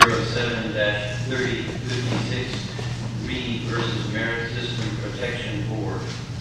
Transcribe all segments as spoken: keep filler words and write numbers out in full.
zero seven thirty fifty-six, Reed versus Merit System Protection Board.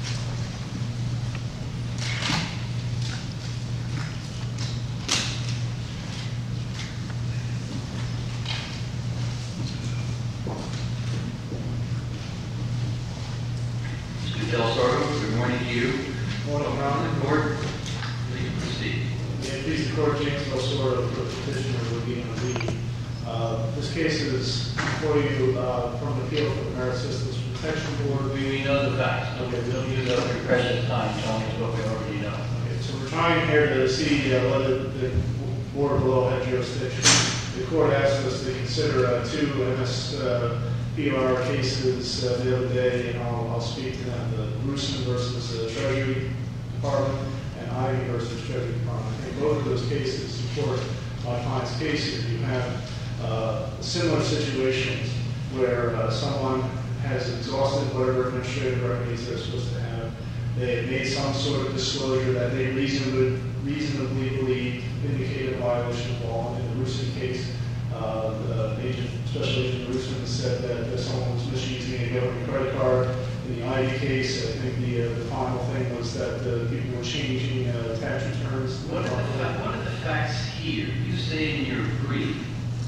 Mister Del Sordo, good morning to you. Morning, Your Honor. Court, please proceed. Yeah, please, the court, James Del Sordo, for the petitioner, Lavina Reed. Uh, this case is before you uh, from the appeal for the Merit Systems Protection Board. We, we know the facts. Okay, we don't use up your precious time telling us what we already know. Okay, so we're trying here to see uh, whether the board below had jurisdiction. The court asked us to consider uh, two M S P R cases uh, the other day, and I'll, I'll speak to them: the Grusin versus the Treasury Department and Ivy versus Treasury Department. I think both of those cases support my client's case here. You have uh, similar situations where uh, someone has exhausted whatever administrative remedies they're supposed to have. They have made some sort of disclosure that they reasonably, reasonably believe indicated a violation of law. In the Grusin case, uh, the agent, Special Agent Grusin said that, that someone was misusing a government credit card. In the Ivy case, I think the, uh, the final thing was that uh, people were changing uh, tax returns. What are, the, what are the facts here? You say in your brief,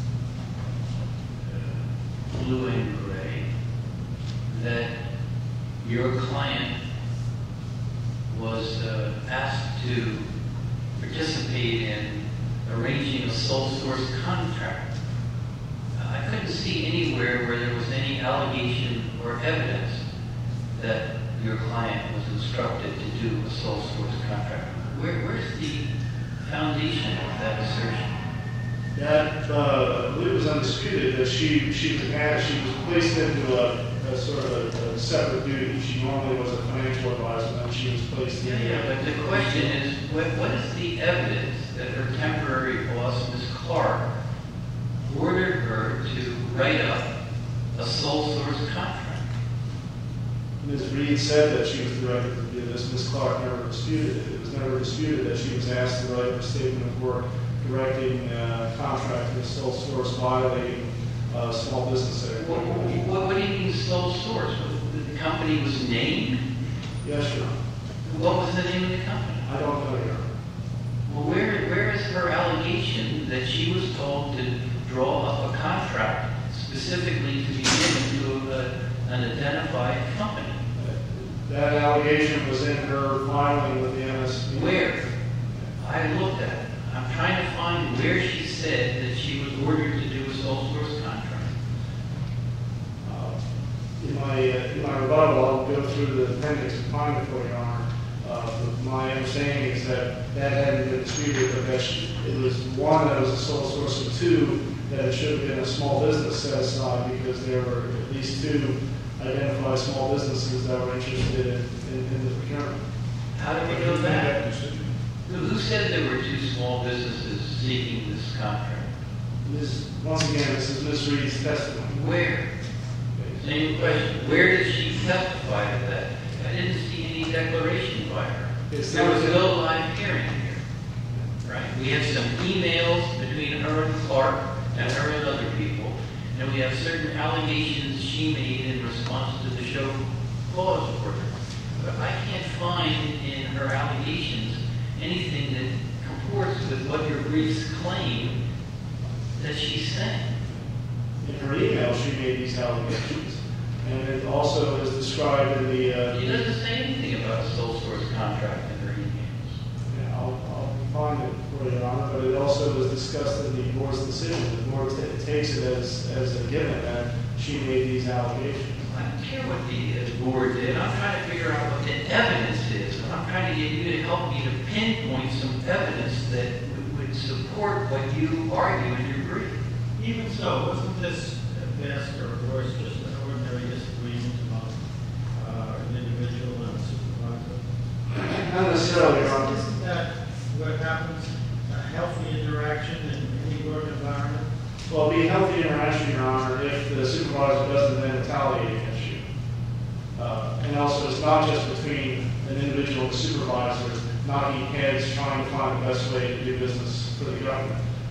uh, blue and gray, that your client was uh, asked to participate in arranging a sole source contract. Uh, I couldn't see anywhere where there was any allegation or evidence that your client was instructed to do a sole source contract. Where, where's the foundation of that assertion? That, uh, I believe it was undisputed that she, she was asked, she was placed into a, a sort of a, a separate duty. She normally was a financial advisor, and she was placed in. Yeah, yeah, but the question is, what, what is the evidence that her temporary boss, Miz Clark, ordered her to write up a sole source contract? Miz Reed said that she was directed to do this. Miz Clark never disputed it. It was never disputed that she was asked to write a statement of work directing uh, contract with sole source violating uh, small business act. What, what, what do you mean sole source? The company was named? Yes, Your Honor. What was the name of the company? I don't know, Your Honor. Well, where, where is her allegation that she was told to draw up a contract specifically to be given to a, an identified company? That allegation was in her filing with the M S P. Where? I looked at it. I'm trying to find where she said that she was ordered to do a sole source contract. Uh, in my uh, in my rebuttal, I'll go through the appendix and find it for you, Your Honor. Uh, but my understanding is that that hadn't been disputed, but that she, it was one that was a sole source, and two that it should have been a small business set aside because there were at least two identified small businesses that were interested in, in, in the procurement. How do we know that? Who said there were two small businesses seeking this contract? This, once again, this is Miz Reed's testimony. Where? Same question. Where did she testify to that? I didn't see any declaration by her. Yes, There was there no live hearing here, right? We have some emails between her and Clark and her and other people, and we have certain allegations she made in response to the show cause order. But I can't find in her allegations anything that comports with what your briefs claim that she's saying. In her email, she made these allegations, and it also is described in the. Uh, She doesn't say anything about a sole source contract in her emails. Yeah, I'll, I'll find it for you, Your Honor, but it also was discussed in the board's decision. The board t- takes it as, as a given that she made these allegations. I don't care what the uh, board did. I'm trying to figure out what the evidence is. And I'm trying to get you to help me to pinpoint some evidence that would, would support what you argue in your brief. Even so, wasn't this at best or worse just an ordinary disagreement among uh, an individual and a supervisor? Not necessarily, Your Honor. Isn't that what happens? A healthy interaction in any work environment? Well, it'd be a healthy interaction, Your Honor, if the supervisor doesn't then retaliate against you. Uh, and also, it's not just between an individual and supervisor knocking heads trying to find the best way to do business for the government.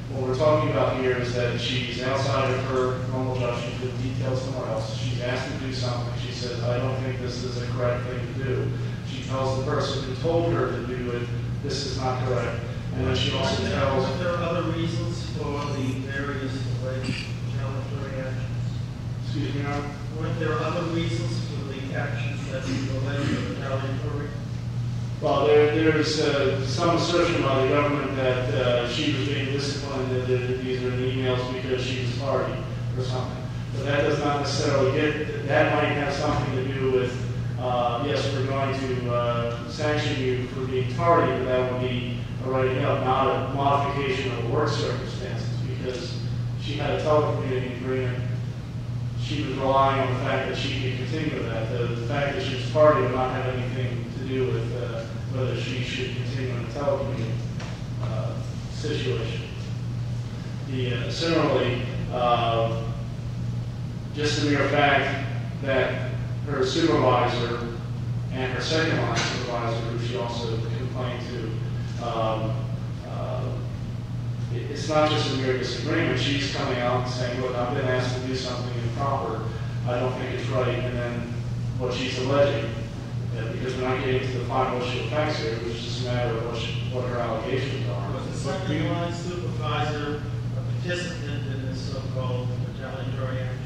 What we're talking about here is that she's outside of her normal job. She's been detailed somewhere else. She's asked to do something. She says, I don't think this is a correct thing to do. She tells the person who told her to do it, this is not correct. And then she also Weren't there- tells, weren't there other reasons for the various alleged retaliatory actions? excuse me, Your Honor? Weren't there other reasons for the actions that you alleged were retaliatory? Well, there, there's uh, some assertion by the government that uh, she was being disciplined, that that these are emails because she was tardy or something. But that does not necessarily get, that might have something to do with, uh, yes, we're going to uh, sanction you for being tardy, but that would be a writing up, not a modification of the work circumstances, because she had a telecommuting agreement. She was relying on the fact that she could continue with that. The, the fact that she was tardy would not have anything to do with uh, whether she should continue in the telecommuting uh, situation. The, uh, similarly, uh, just the mere fact that her supervisor and her second line supervisor, who she also complained to, um, uh, it- it's not just a mere disagreement. She's coming out and saying, look, I've been asked to do something improper. I don't think it's right. And then what she's alleging, uh, because we're not getting to the final issue of facts here, it was just a matter of what, she, what her allegations are. Was the second line supervisor a participant in this so-called retaliatory action?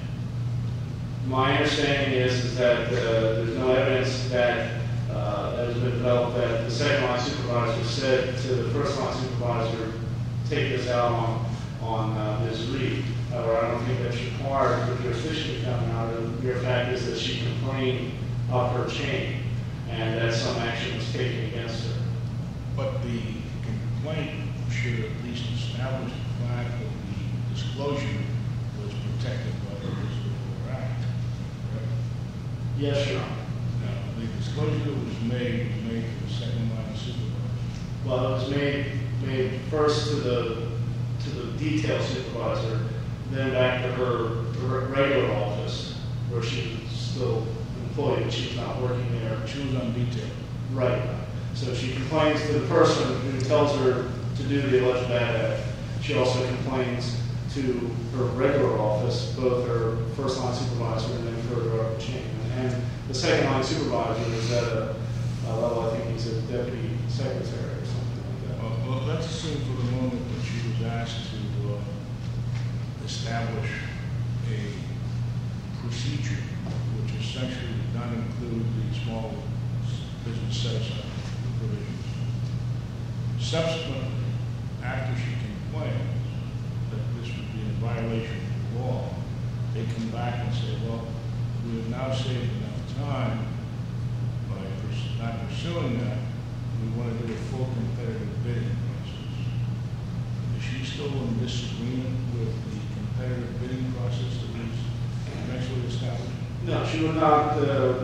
My understanding is, is that uh, there's no evidence that uh, that has been developed that the second line supervisor said to the first line supervisor, take this out on, on uh, Miz Reed. However, I don't think that's required for jurisdiction to come out. The mere fact is that she complained of her chain and that some action was taken against her. But the complaint should at least establish the fact that the disclosure was protected by the Whistleblower Act. Correct? Yes, Your Honor. Now, the disclosure that was made was made to the second line supervisor. Well, it was made, made first to the, to the detail supervisor, then back to her her regular office, where she was still employed, but she was not working there. She was on detail. Right. So she complains to the person who tells her to do the alleged bad act. She also complains to her regular office, both her first line supervisor and then further up the chain. And the second line supervisor is at a, a level, I think he's a deputy secretary or something like that. Well, well, let's assume for the moment that she was asked to uh, establish a procedure which essentially did not include the small business set-aside provisions. Subsequently, after she complains that this would be in violation of the law, they come back and say, well, we have now saved enough time by pers- not pursuing that. We want to do a full competitive bidding process. Is she still in disagreement with the competitive bidding process that was eventually established? No, she would not, uh,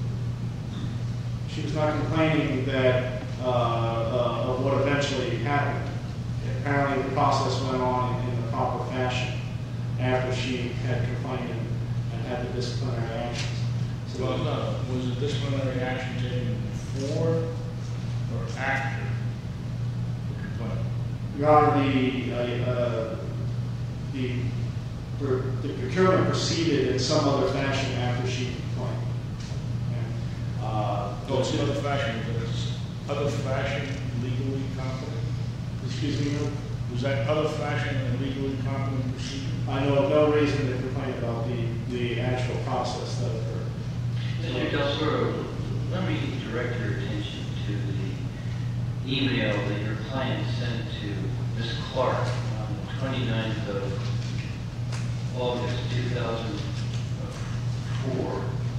she was not complaining that, uh, uh, of what eventually happened. Apparently the process went on in, in the proper fashion after she had complained and, and had the disciplinary actions. So, Well, no, was the disciplinary action taken before or after the complaint? Your Honor, the, uh, uh, the, the procurement proceeded in some other fashion after she complained. And, uh, Oh, it's another fashion, but it's other fashion legally competent? excuse me, Your- Was that other fashion a legally competent procedure? I know of no reason to complain about the, the actual process that occurred. Mister Del Soro, let me direct your attention to the email that your client sent to Miz Clark on the twenty-ninth of August, two thousand four.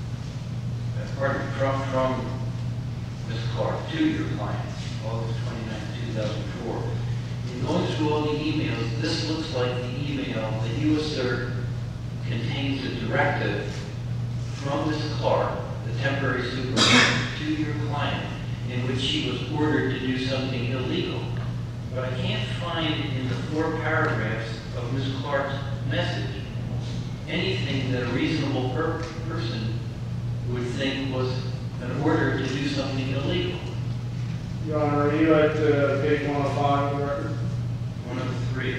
Uh, Pardon, from, from Miz Clark to your client, August twenty-ninth, two thousand four. In going through all the emails, this looks like the email that you assert contains a directive from Miz Clark, the temporary supervisor, to your client, in which she was ordered to do something illegal. But I can't find in the four paragraphs of Miz Clark's message anything that a reasonable per- person would think was an order to do something illegal. Your Honor, are you at uh, page one oh five of the record? One of the three. Reed.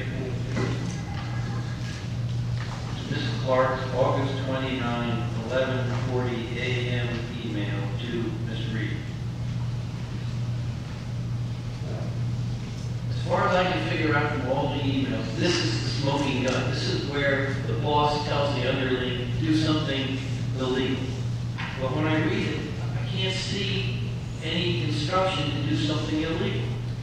Miz Clark's August twenty-ninth, eleven forty a m email to Miz Reed. As far as I can figure out from all the emails, this is the smoking gun. This is where the boss tells the underling, do something illegal. But when I read it, I can't see any instruction to do something illegal.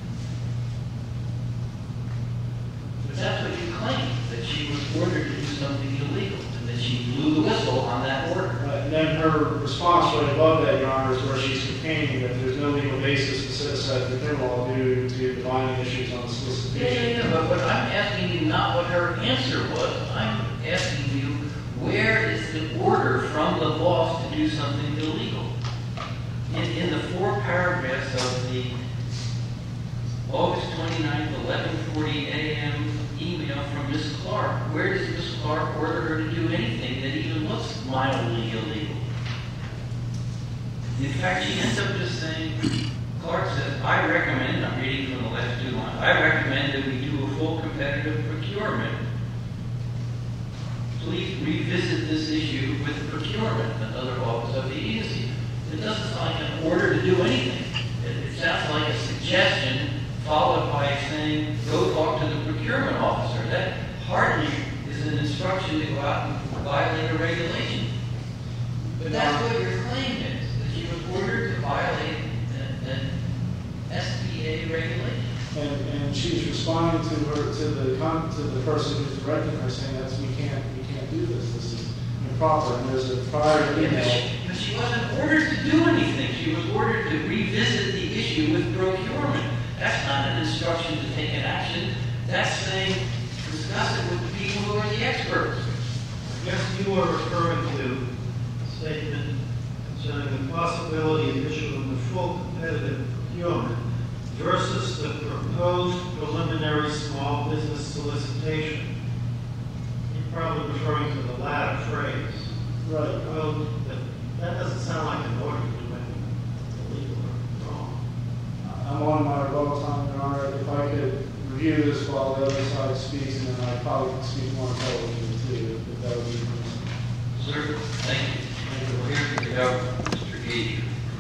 But that's what you claim, that she was ordered to do something illegal, and that she blew the whistle on that order. Uh, and then her response right above that, Your Honor, is where she's complaining that there's no legal basis to set aside the criminal law due to the binding issues on the Yeah, solicitation. yeah, yeah, but, but I'm asking you not what her answer was. I'm asking you, where is the order from the boss to do something illegal? In, in the four paragraphs of the August twenty-ninth, eleven forty a m email from Miz Clark, where does Miz Clark order her to do anything that even looks mildly illegal? In fact, she ends up just saying, Clark says, I recommend, I'm reading from the last two lines, I recommend that we do a full competitive procurement. Please revisit this issue with procurement, another office of the E S C. It doesn't sound like an order to do anything. It, it sounds like a suggestion followed by saying, go talk to the procurement officer. That hardly is an instruction to go out and violate a regulation. But that's what your claim is, that she was ordered to violate an, an S B A regulation. And, and she's responding to her, to the, con- to the person who's directing her, saying that's, we can't, we can't do this, this is improper, and there's a prior Yeah, but, email. she, but she wasn't ordered to do anything. She was ordered to revisit the issue with procurement. That's not an instruction to take an action. That's saying, discuss it with the people who are the experts. I guess you are referring to a statement concerning the possibility of issuing the full competitive procurement versus the proposed preliminary small business solicitation. You're probably referring to the latter phrase. Right. Well, that, that doesn't sound like an order to do anything illegal or wrong. I'm on my rebuttal time, Your Honor. If I could review this while the other side speaks, and then I probably could speak more intelligently too, if that would be permissible. Sir, thank you. Thank you. We'll hear from the government, Mister Gage.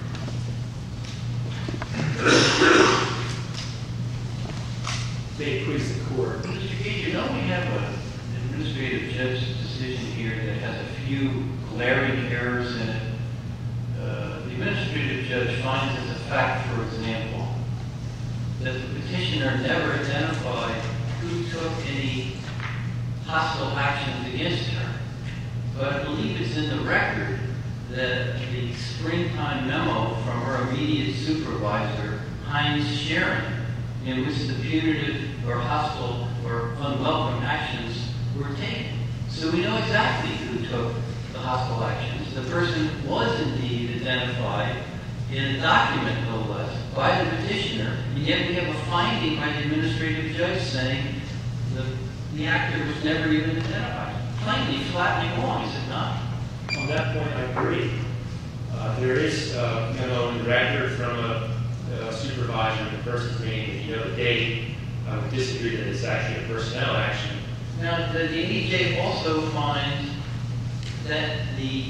May it please the court. Mister Gage, you know we have an administrative judge's decision here that has a few glaring errors in it. Uh, the administrative judge finds as a fact, for example, that the petitioner never identified who took any hostile actions against her. But I believe it's in the record that the springtime memo from her immediate supervisor, Heinz Sharon, in which the punitive or hostile or unwelcome actions were taken. So we know exactly who took the hostile actions. The person was indeed identified in a document, no less, by the petitioner, and yet we have a finding by the administrative judge saying the, the actor was never even identified. Plainly, flatly wrong, is it not? On that point, I agree. Uh, there is a memo in the record from a, a supervisor, the person's name, if you know the date, I would disagree that it's actually a personnel action. Now, the D D J also finds that the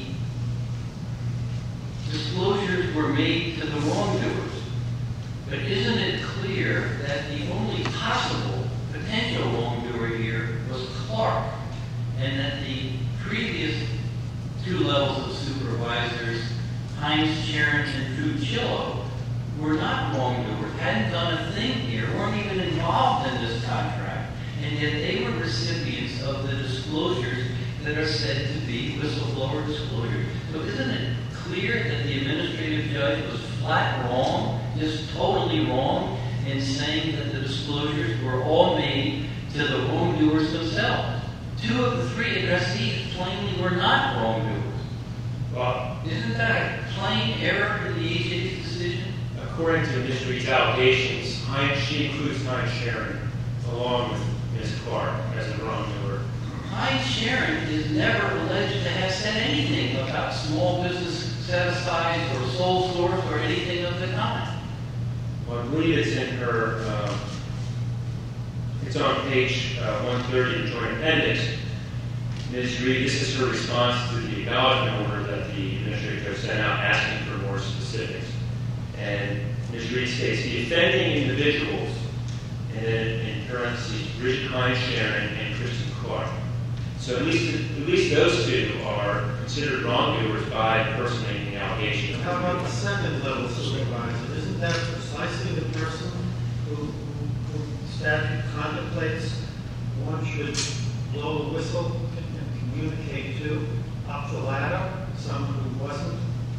disclosures were made to the wrongdoers. But isn't it clear that the only possible potential wrongdoer here was Clark, and that the previous two levels of supervisors, Heinz Sharon and Drew Chillo, were not wrongdoers, hadn't done a thing here, weren't even involved in this contract, and yet they were recipients of the disclosures that are said to be whistleblower disclosures. So isn't it clear that the administrative judge was flat wrong, just totally wrong, in saying that the disclosures were all made to the wrongdoers themselves? Two of the three addressees plainly were not wrongdoers. Well, Isn't that a plain error in the E J's decision? according to Miz Reed's allegations, Heinz, she includes Heinz Sharon along with Miz Clark as a wrongdoer. Heinz Sharon is never alleged to have said anything about small business set-asides or sole source or anything of the kind. Well, I believe it's in her, um, it's It's on page uh, one thirty of the Joint Appendix. Miz Reed, this is her response to the acknowledgement order that the administrative judge sent out asking for more specifics. And Miz Reed states, the offending individuals, and then in parentheses, Bridget Hines Sharon and Kristen Clark. So at least at least those two are considered wrongdoers by the person making the allegation. How about the second level supervisor? Isn't that precisely the person who, who, who statute contemplates one should blow the whistle and communicate to up the ladder, someone who wasn't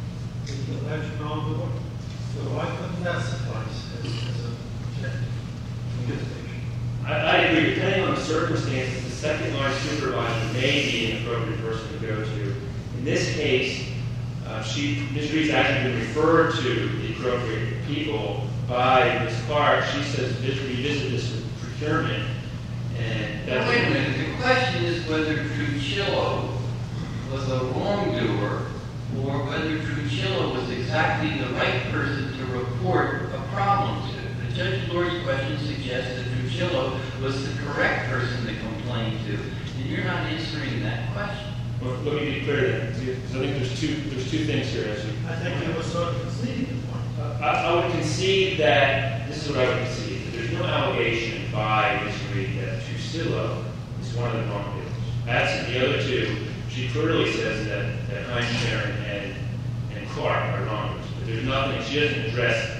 the alleged wrongdoer? So why couldn't that suffice as, as a objective communication? I, I agree. Depending on the circumstances, the second line supervisor may be an appropriate person to go to. In this case, uh, she, Miz Reed's actually been referred to the appropriate people by Miz Clark. She says, revisit this with procurement. And that's Wait a minute. The question is whether Trucillo was a wrongdoer or whether Trucillo was exactly the right person to report a problem to. The Judge Lori's question suggests that Trucillo was the correct person to complain to, and you're not answering that question. Well, let me be clear then. I think there's two there's two things here. As you, I think you were sort of conceding the point. uh, I, I would concede that this is what I would concede. That there's no allegation by Miz Reed that Trucillo is one of the wrongdoers. That's the other two. She clearly says that, that Hines, Sharon, and, and Clark are wrongdoers. But there's nothing, she doesn't address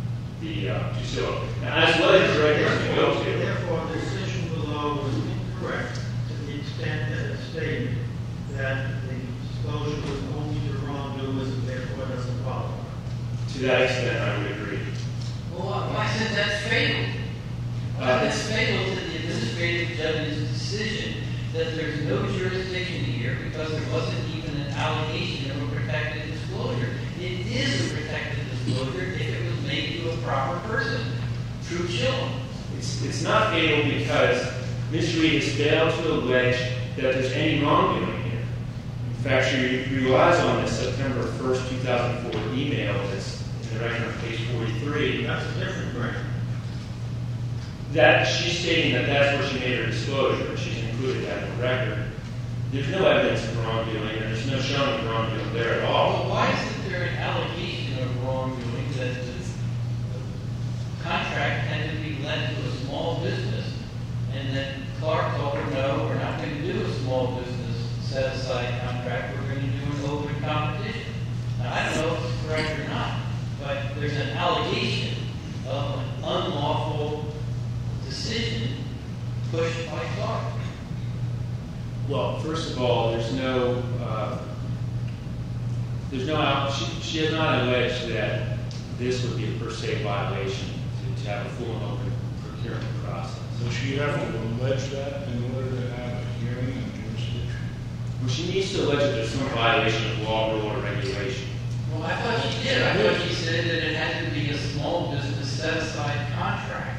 the uh, Trucillo. Now, as well as the right person to go to. Therefore, the decision below was incorrect to the extent that it stated that the disclosure was only to wrongdoers and therefore doesn't qualify. To that extent, I would agree. Well, I said that's fatal. Uh, That's fatal to the administrative judge's decision that there's no jurisdiction here because there wasn't even an allegation of a protected disclosure. It is a protected disclosure if it was made to a proper person. Trucillo. It's, it's not fatal because Miz Reed has failed to allege that there's any wrongdoing here. In fact, she relies on this September first, two thousand four email that's in the record on page forty-three. That's a different ground. That she's stating that that's where she made her disclosure. She's included that in the record. There's no evidence of wrongdoing, and there's no showing of wrongdoing there at all. Well, why isn't there an allegation of wrongdoing that the contract had to be lent to a small business and that Clark told her, no, we're not going to do a small business set-aside contract, we're going to do an open competition. Now, I don't know if it's correct or not, but there's an allegation of an unlawful decision pushed by Clark. Well, first of all, there's no, uh, there's no, out- she, she has not alleged that this would be a per se violation to, to have a full and open procurement process. Does she have to allege that in order to have a hearing and jurisdiction? Well, she needs to allege that there's some violation of law, rule, or regulation. Well, I thought she did. I thought she said that it had to be a small business set-aside contract.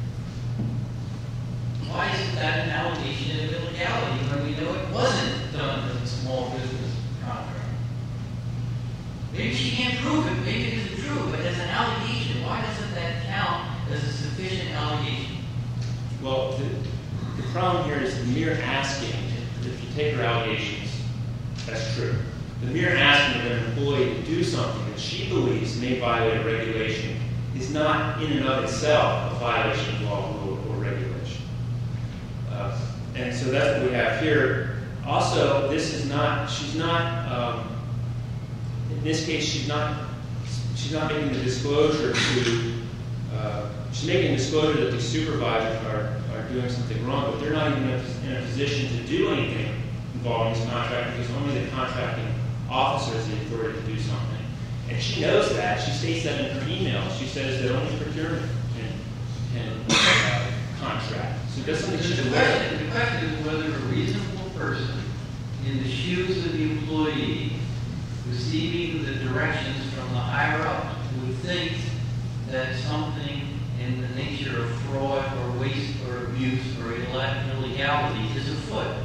Why isn't that an allegation of illegality when we know it wasn't done as a small business contract? Maybe she can't prove it, maybe it isn't true, but as an allegation, why doesn't that count as a sufficient allegation? Well, the, the problem here is the mere asking, if you take her allegations, that's true. The mere asking of an employee to do something that she believes may violate a regulation is not in and of itself a violation of law, rule, or regulation. Uh, and so that's what we have here. Also, this is not, she's not, um, in this case, she's not, she's not making the disclosure to, uh, she's making a disclosure that the supervisors are, are doing something wrong, but they're not even in a, in a position to do anything involving this contract because only the contracting officer has the authority to do something. And she knows that. She states that in her email. She says that only procurement can, can uh, contract. So that's something she's The aware question, of. the question is whether a reasonable person in the shoes of the employee receiving the directions from the higher up would think that something in the nature of fraud or waste or abuse or illegality is afoot.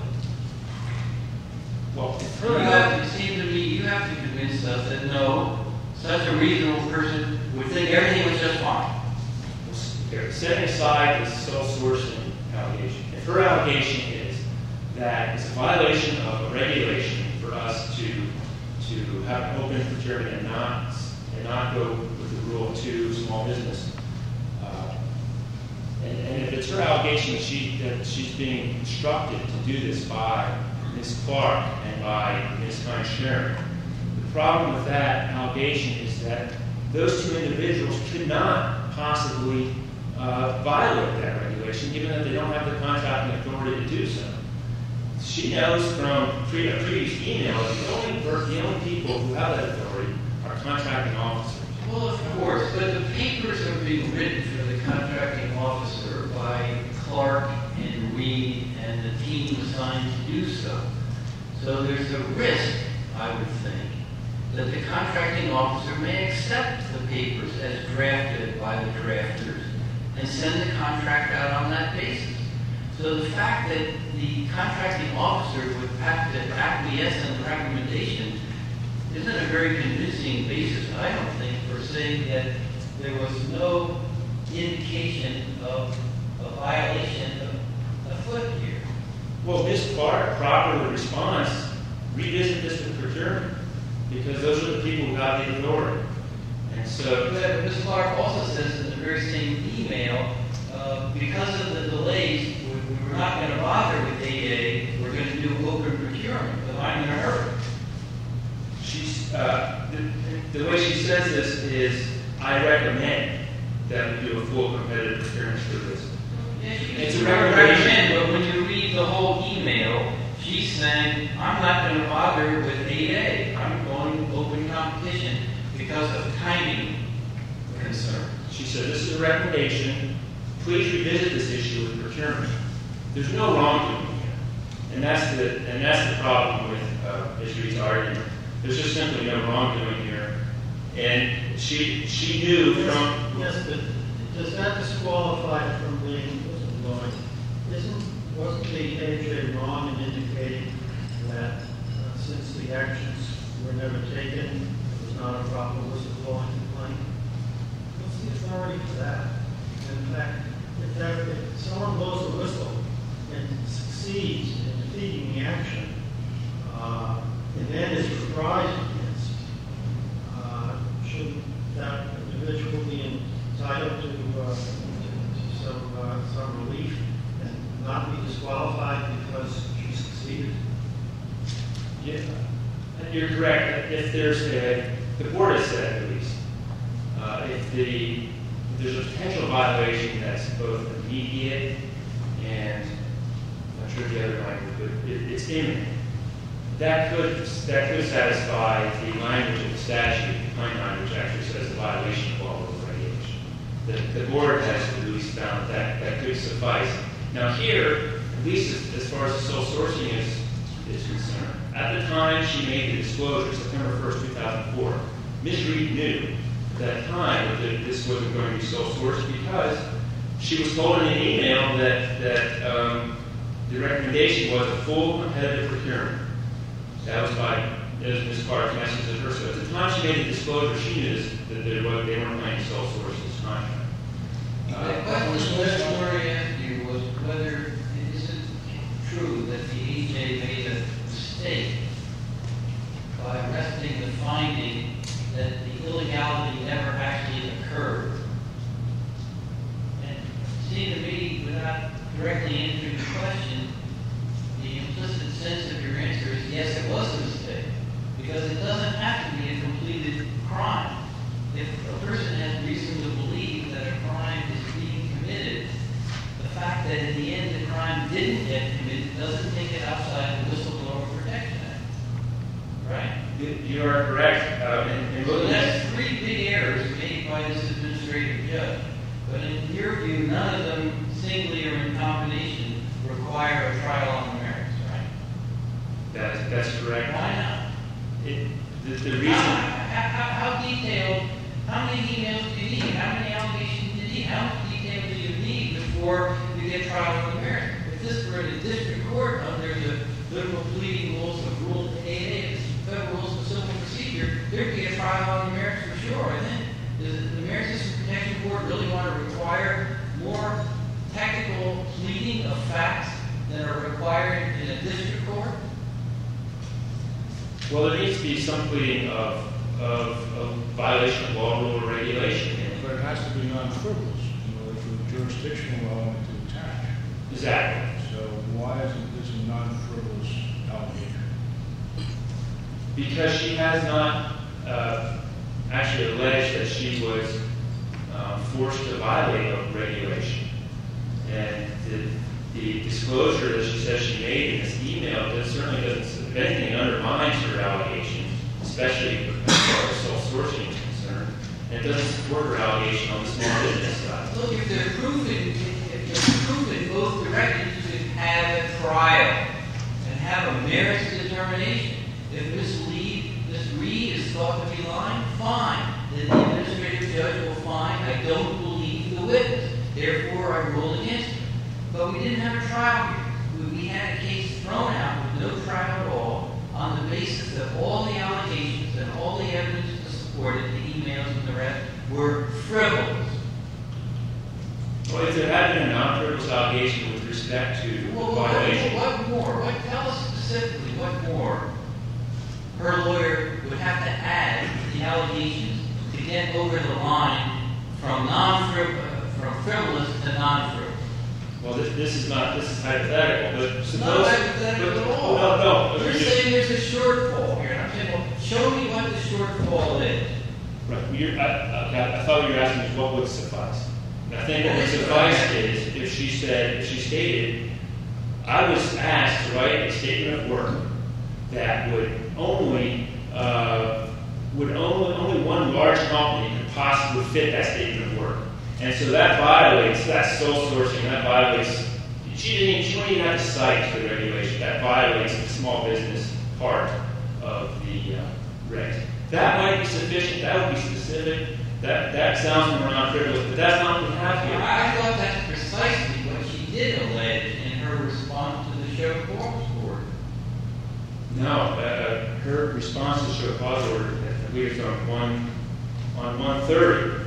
Well, if You her have to seem to me, you have to convince us that no, such a reasonable person would think everything was just fine. Here, setting aside the self-sourcing her allegation is that it's a violation of a regulation for us to to have open procurement and not and not go with the rule of two small business. Uh, and, and if it's her allegation that she that she's being instructed to do this by Miz Clark and by Miz Kind-Schmering, the problem with that allegation is that those two individuals could not possibly uh, violate that regulation, given that they don't have the contracting authority to do so. She knows from pre- a previous email that the only, the only people who have that authority are contracting officers. Well, of course, but the papers are being written for the contracting officer by Clark and Reed and the team assigned to do so. So there's a risk, I would think, that the contracting officer may accept the papers as drafted by the drafters and send the contract out on that basis. So the fact that the contracting officer would have to acquiesce in the recommendation isn't a very convincing basis, I don't think, for saying that there was no indication of a violation of afoot here. Well, Miz Clark properly responds, revisit this with procurement, because those are the people who got the authority. And so, But Miz Clark also says in the very same email, uh, because of the delays, we, we were not going to bother with A A, we're going to do open procurement, but I'm in a hurry. she's, uh, the, the way she says this is, I recommend that we do a full competitive procurement for this. Yeah, she It's can a recommendation. recommend, but when you read the whole email, she's saying, I'm not going to bother with A A. I'm going open competition because of timing concern. She said, this is a recommendation. Please revisit this issue with procurement. There's no wrongdoing here. And that's the, and that's the problem with uh, Miz Reed's argument. There's just simply no wrongdoing here. And she she knew from... Yes, but does that disqualify from being whistleblowing? Isn't, wasn't the A J wrong in indicating that uh, since the actions were never taken, it was not a proper whistleblowing complaint? What's the authority for that? In fact, if, that, if someone blows a whistle and succeeds in defeating the action, uh, and then is reprised against, uh, should that individual be entitled to, uh, to, to some, uh, some relief and not be disqualified because she succeeded? Yeah, you're correct. If there's a... The board has said, at least, uh, if the... If there's a potential violation that's both immediate and... I'm not sure the other language, but it, it's imminent. That could, that could satisfy the language of the statute. The plain language actually says the violation of all local regulation. The, the board has at least found that that could suffice. Now here, at least as, as far as the sole sourcing is, is concerned, at the time she made the disclosure, September first, two thousand four, Miz Reed knew at that time that this wasn't going to be sole sourced because she was told in an email that, that um, the recommendation was a full competitive procurement. That was by Miz Clark's message to her. So at the time she made the disclosure, she knew that they weren't planning to sole source this contract. Uh, The question that Lori asked you was whether it isn't true that the E J made a mistake by resting the finding that the illegality never actually occurred. And it seemed to me, without directly answering the question, the implicit sense of your answer is yes, it was a mistake. Because it doesn't have to be a completed crime. If a person has reason to believe that a crime is being committed, the fact that in the end the crime didn't get committed doesn't take it outside the Whistleblower Protection Act. Right? You, you are correct. Uh, in, in So looking that's at three big errors made by this administrative judge. But in your view, none of them singly or in combination require a trial on the merits, right? that, that's correct. Why not? It, the, the How, reason. how, how, how detailed, how many emails do you need? How many allegations do you need? How much detail do you need before you get trial on the merits? If this were in a district court under the liberal pleading rules of Rule eight A, the Federal Rules of Civil Procedure, there'd be a trial on the merits for sure. And then, does the Merit System Protection Board really want to require more technical pleading of facts the district court? Well, there needs to be some pleading of, of, of violation of law, rule, or regulation. But it has to be non-frivolous in order for the jurisdictional element to attach. Exactly. So why isn't this a non-frivolous allegation? Because she has not uh, actually alleged that she was uh, forced to violate a regulation. And the, the disclosure that she says she made in this email that certainly doesn't, if anything, undermines her allegation, especially as far as self-sourcing is concerned. And it doesn't support her allegation on the small business side. Look, if they're proven, if they're proven both directions, you could have a trial and have a merits determination. If Miz Lee, Miz Reed is thought to be lying, fine. Then the administrative judge will find, I don't believe the witness. Therefore, I rule against her. But we didn't have a trial here. We, we had a case thrown out with no trial at all on the basis that all the allegations and all the evidence to support it, the emails and the rest, were frivolous. Well, if there had been a non-frivolous allegation with respect to the Well, violation, what, what more? What, tell us specifically what more her lawyer would have to add to the allegations to get over the line from non-frivolous, from frivolous to non-frivolous. well, this, this is not, this is hypothetical, but It's suppose... not hypothetical but- at all. No, no. You're just- saying there's a shortfall here, and I'm saying, well, show me what the shortfall is. Right. Well, you're, I, okay, I thought you were asking me what would suffice. And I think what would suffice is if she said, if she stated, I was asked to write a statement of work that would only, uh, would only, only one large company could possibly fit that statement of work. And so that violates, that's sole sourcing, that violates, she didn't, she wouldn't even have to cite the regulation. That violates the small business part of the uh, regs. That might be sufficient, that would be specific, that, that sounds more non-frivolous, but that's not what we have here. I thought that's precisely what she did allege in her response to the show cause order. No, uh, her response to show cause order, I believe it's on one, on one thirty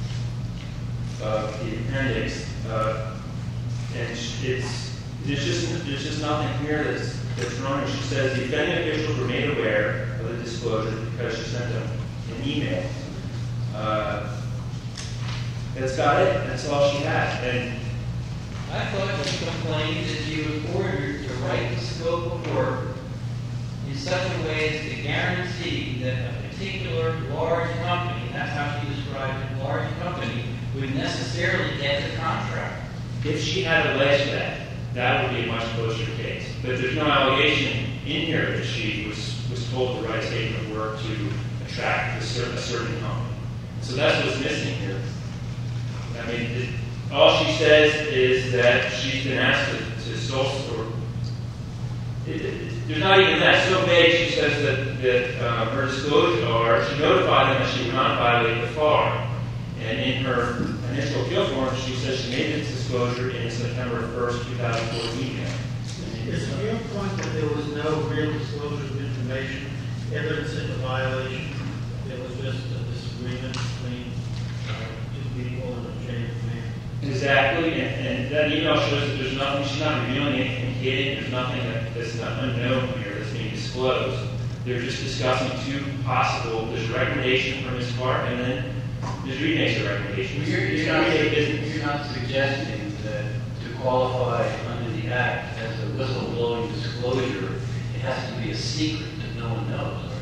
of the appendix, uh, and sh- it's, there's just, there's just nothing here that's, that's wrong. She says the offending officials were made aware of the disclosure because she sent them an email. Uh, that's got it. That's all she has. And I thought she complained that she was ordered to write the scope of work in such a way as to guarantee that a particular large company, and that's how she described it, large company, would necessarily get the contract. if she had alleged that, that would be a much closer case. But there's no allegation in here that she was, was told to write a statement of work to attract a certain, a certain company. So that's what's missing here. I mean, it, all she says is that she's been asked to, to sole or it, it, there's not even that. So vague, she says that, that um, her disclosures are, she notified them that she would not violate the F A R. And in her initial appeal form, she says she made this disclosure in September first, two thousand fourteen. Is it your point that there was no real disclosure of information, evidence of the violation? There was just a disagreement between uh, two people in a chain of command? Exactly, and, and that email shows that there's nothing, she's not revealing anything hidden, there's nothing that, that's not unknown here that's being disclosed. They're just discussing two possible, there's a recommendation from Miz Clark, and then Miz Reed makes a recommendation. You're, It's you're, not, everyday business. you're not suggesting that to qualify under the Act as a whistleblowing disclosure, it has to be a secret that no one knows, are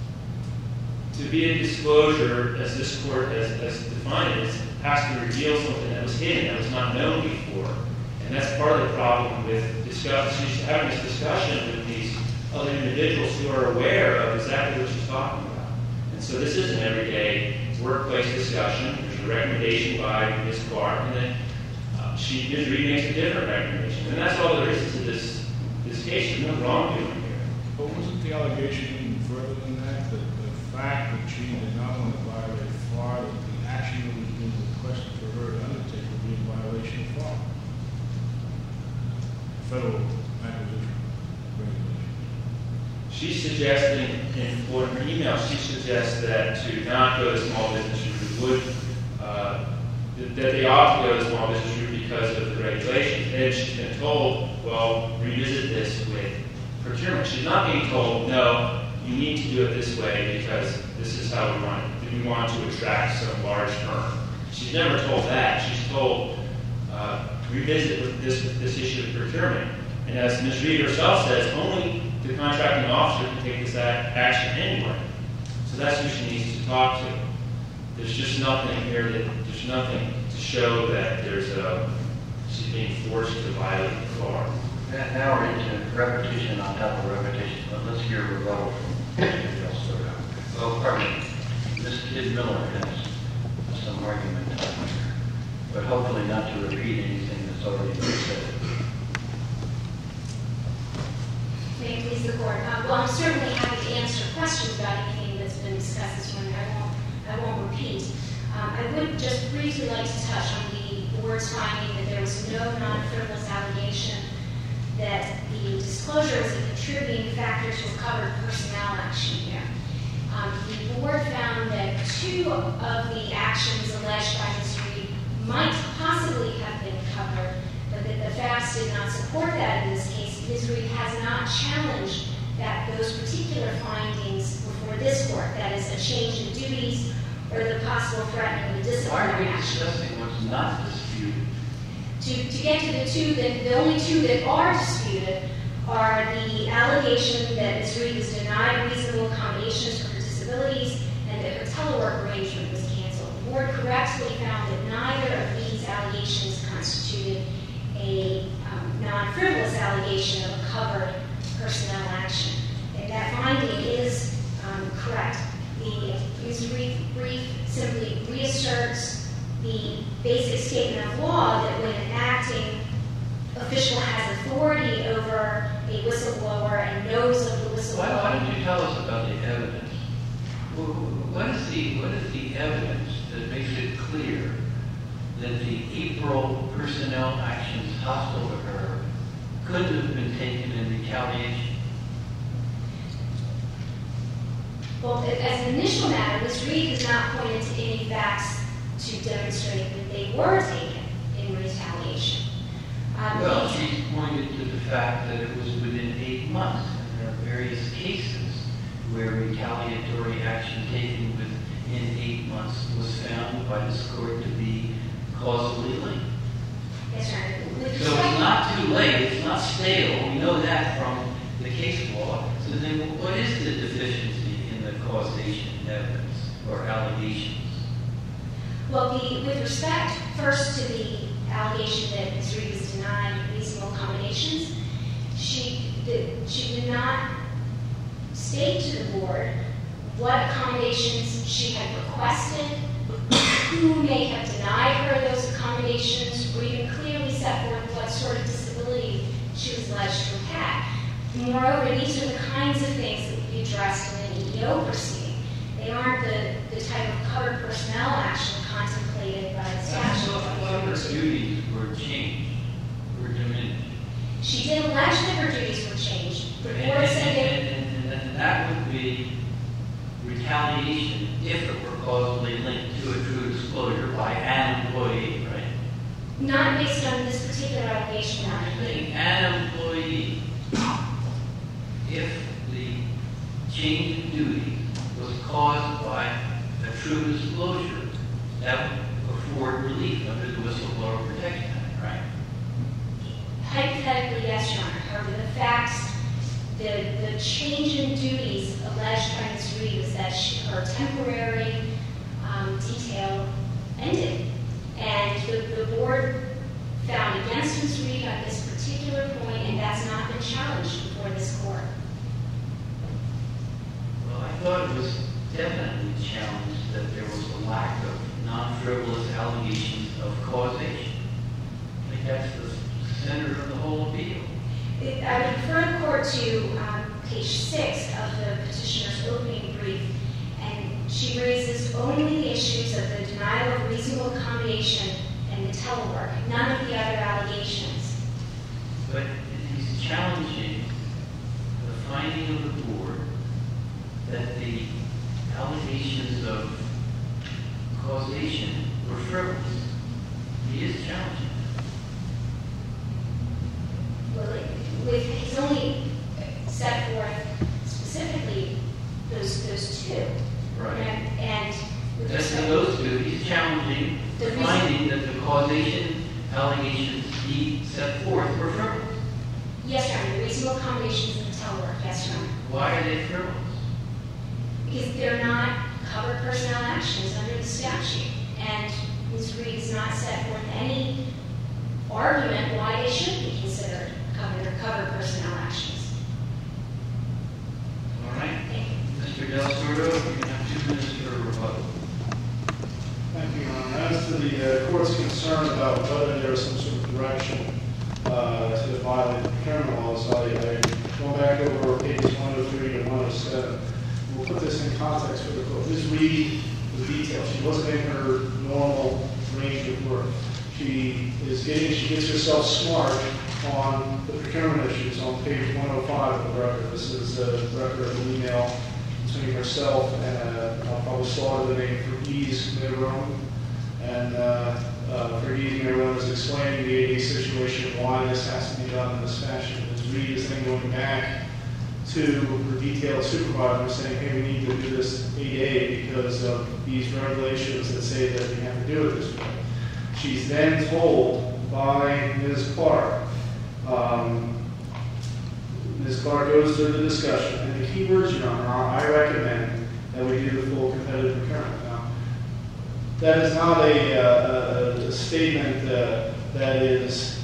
you? To be a disclosure, as this court has, has defined it, it has to reveal something that was hidden, that was not known before. And that's part of the problem with discussing, she's having this discussion with these other individuals who are aware of exactly what she's talking about. And so this is an everyday workplace discussion. There's a recommendation by Miz Clark, and then uh, she, Miz Reed makes a different recommendation. And that's all there is to this, this case. There's no wrongdoing here. But wasn't the allegation even further than that? That the fact that she did not want to violate F A R, that the action that was being requested for her to undertake would be in violation of F A R? Federal acquisition regulation. She's suggesting, in for her email, she suggests that to not go to small business route would, uh, that they ought to go to small business route because of the regulations. And she's been told, well, revisit this with procurement. She's not being told, no, you need to do it this way because this is how we want it. We want to attract some large firm. She's never told that. She's told, uh, revisit with this, this issue of procurement. And as Miz Reed herself says, only the contracting officer can take this act, action anyway. So that's who she needs to talk to. There's just nothing here that, there's nothing to show that there's a, she's being forced to violate the law. Now we're into repetition on top of repetition, but let's hear a rebuttal from anybody else. Oh, pardon me. Miz Kid Miller has some argument on here, but hopefully not to repeat anything that's already been said. May it please the court. Uh, well, I'm certainly happy to answer questions about anything that's been discussed this morning. I won't, I won't repeat. Um, I would just briefly like to touch on the board's finding that there was no non-frivolous allegation that the disclosure was a contributing factor to a covered personnel action here. Um, the board found that two of the actions alleged by Miz Reed might possibly have been covered, but that the facts did not support that in this case. Miz Reed has not challenged that those particular findings before this court, that is a change in duties or the possible threatening of a Why are disciplinary we action. discussing what's not disputed? To, to get to the two that, the only two that are disputed are the allegation that Miz Reed was denied reasonable accommodations for her disabilities and that her telework arrangement was canceled. The board correctly found that neither of these allegations constituted a um, non-frivolous allegation of a covered personnel action. And that finding is um, correct. The Miz Reed brief simply reasserts the basic statement of law that when an acting official has authority over a whistleblower and knows of the whistleblower. Why, why don't you tell us about the evidence? Wh- What is the, what is the evidence that makes it clear that the April personnel actions hostile to her couldn't have been taken in retaliation? Well, as an initial matter, Miz Reed has not pointed to any facts to demonstrate that they were taken in retaliation. Um, Well, the- she's pointed to the fact that it was within eight months, and there are various cases where retaliatory action taken within eight months was found by this court to be causally linked. Yes, Your Honor. With So respect- it's not too late, it's not stale, we know that from the case law. So then what is the deficiency in the causation evidence or allegations? Well, the, with respect first to the allegation that Miz Reed was denied reasonable accommodations, she did, she did not state to the board what accommodations she had requested, who may have denied her those accommodations, or even clearly set forth what sort of disability she was alleged to have had. Moreover, these are the kinds of things that would be addressed in an E E O proceeding. They aren't the, the type of covered personnel action contemplated by the statute. What of her duties were changed, were diminished? She did allege that her duties were changed. The And, board said that and, and, and that would be retaliation if it were causally linked to a true disclosure by an employee, right? not based on this particular allegation, Your Honor. Saying an employee, if the change in duty was caused by a true disclosure, that would afford relief under the Whistleblower Protection Act, right? Hypothetically, yes, Your Honor. However, the facts, the, the change in duties alleged by Miz Reed was that she, her temporary um, detail ended. And the, the board found against Miz Reed on this particular point, and that's not been challenged before this court. Well, I thought it was definitely challenged that there was a lack of non-frivolous allegations of causation. I think that's the center of the whole appeal. It- I would refer the court to um, page six of the petitioner's opening brief, and she raises only the issues of the denial of reasonable accommodation and the telework, none of the other allegations. But he's challenging the finding of the board that the allegations of causation were frivolous. He is challenging that. accommodations he set forth were frivolous. Yes, Your Honor, reasonable accommodations in the telework, yes, Your Honor. Why are they frivolous? Because they're not covered personnel actions under the statute. And Miz Reed has not set forth any argument why they should be considered covered or covered personnel actions. All right. Thank you. Mister Del Sordo, you can have two minutes for rebuttal. Thank you, Your Honor. As to the uh, court's concern about whether there is some sort of direction uh, to violate the procurement laws, I, I go back over pages one oh three to one oh seven. We'll put this in context for the court. Miz Reed was detailed. She wasn't in her normal range of work. She is getting, she gets herself smart on the procurement issues on page one oh five of the record. This is a record of an email between herself and uh, I'll probably slaughter the name Fergies Miron. And uh, uh, Fergies Miron is explaining the A D situation, why this has to be done in this fashion. Ms. Reed is then going back to her detailed supervisor saying, hey, we need to do this eight A because of these regulations that say that we have to do it this way. She's then told by Miz Clark, um, Miz Clark goes through the discussion, and the key words, Your Honor, are, I recommend that we do the full competitive procurement. Now, that is not a, uh, a, a statement uh, that is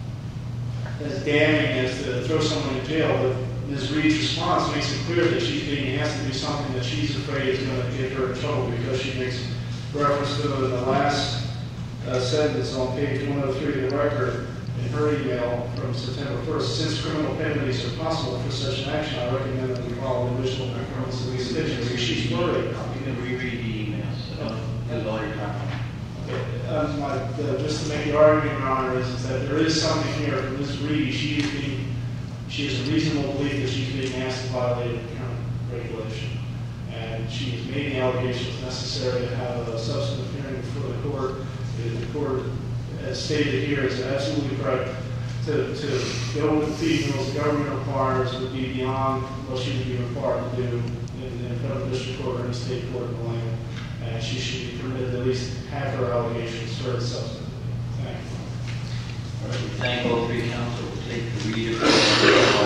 as damning as to throw someone in jail, but Miz Reed's response makes it clear that she's being asked to do something that she's afraid is going to get her in trouble because she makes reference to it in the last uh, sentence on page one oh three of the record in her email from September first. Since criminal penalties are possible for such an action, I recommend that we follow the original criminal convictions. She's worried. You can reread the emails. So don't lose all your time. Okay. Um, my, uh, just to make the argument, Your Honor, is, is that there is something here from Miz Reed. She is being She has a reasonable belief that she's being asked to violate a current regulation. And she has made the allegations necessary to have a substantive hearing before the court. The court, as stated here, is absolutely correct. To, to go with the fee bills the government requires would be beyond what she would be required to do in, in federal district court or any state court in the land. And she should be permitted to at least have her allegations heard substantively. Thank you. All right, we thank all three counsel. We'll take the reader.